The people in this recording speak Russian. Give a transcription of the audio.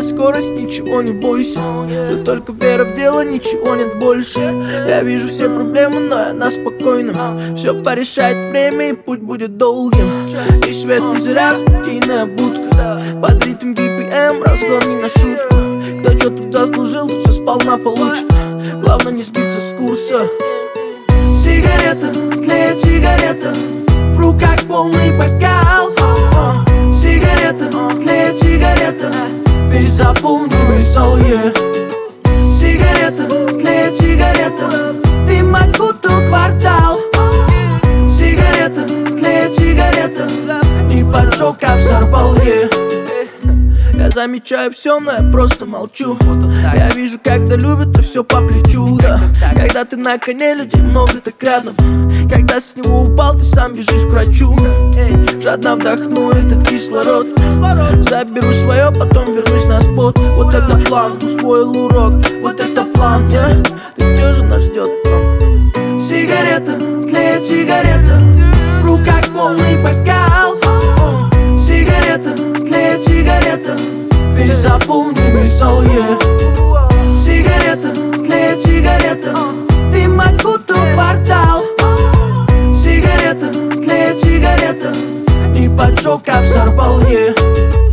Набирай скорость, ничего не бойся. Тут только вера в дело, ничего нет больше. Я вижу все проблемы, но я на спокойном. Все порешает время и путь будет долгим. И свет не зря, студийная будка. Под ритм BPM, разгон не на шутку. Кто что тут заслужил, тут все сполна получит. Главное не сбиться с курса. Сигарета, тлеет сигарета, в руках полный бокал. Сигарета, тлеет сигарета, перезаполненный зал, yeah. Сигарета, тлеет сигарета, дым окутал квартал. Сигарета, тлеет сигарета, и поджог взорвал, yeah. Я замечаю все, но я просто молчу. Я вижу, когда любят, то все по плечу, да. Когда ты на коне, людей много так рядом. Когда с него упал, ты сам бежишь к врачу. Жадно вдохну этот кислород. Заберу свое, потом вернусь на спот. Вот это план, усвоил урок. Вот это план, yeah. Ты чё же нас ждет? Сигарета, тлеет сигарета, в руках полный бокал. Сигарета, тлеет сигарета, перезаполненный зал, yeah. Сигарета, тлеет сигарета, дым окутал квартал. Сигарета, тлеет сигарета, и поджог взорвал, yeah.